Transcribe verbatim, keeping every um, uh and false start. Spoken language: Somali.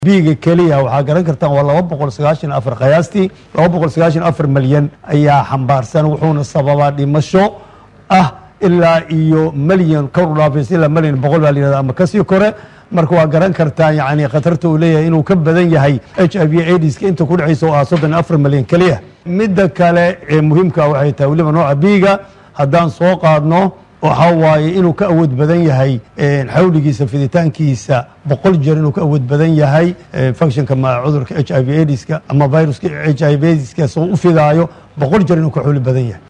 biiga kaliya waxaa garan kartaan waa laba boqol sagaashan iyo afar qiyaastii laba boqol sagaashan iyo afar malyan ayaa xambaarsan wuxuuna sababaa dhimasho ah ilaa iyo malyan kor u dhaafaysa ilaa malyan boqol baa la yidhahdaa ama kasii kore marka waa garan kartaan yacni khatarta uu leeyahay inuu ka badan yahay h i v aids-ka inta ku dhexaysa oo ah soddon iyo afar malyan keliya midda kale ee muhiimka waxay tahay weliba nooca biiga haddaan soo qaadno waxaa waaye inuu ka awood badan yahay xawligiisa fiditaankiisa boqol jeer inuu ka awood badan yahay functionka cudurka h i v aids-ka ama viruska h i v aids-ka soo u fidaayo boqol jeer inuu ka xawli badan yahay